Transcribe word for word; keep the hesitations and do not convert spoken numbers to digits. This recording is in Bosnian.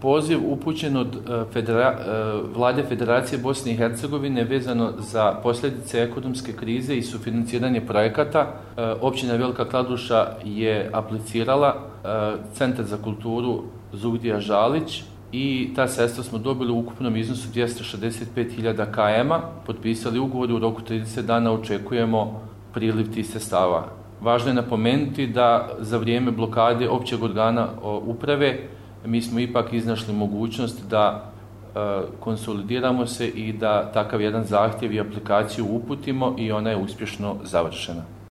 poziv upućen od Federa... Vlade Federacije Bosne i Hercegovine vezano za posljedice ekonomske krize i sufinanciranje projekata. Općina Velika Kladuša je aplicirala Centar za kulturu Zugdija Žalić i ta sredstva smo dobili u ukupnom iznosu dvjesto šezdeset pet hiljada km, potpisali ugovor i u roku trideset dana očekujemo priliv tih sredstava. Važno je napomenuti da za vrijeme blokade općeg organa uprave mi smo ipak iznašli mogućnost da e, konsolidiramo se i da takav jedan zahtjev i aplikaciju uputimo i ona je uspješno završena.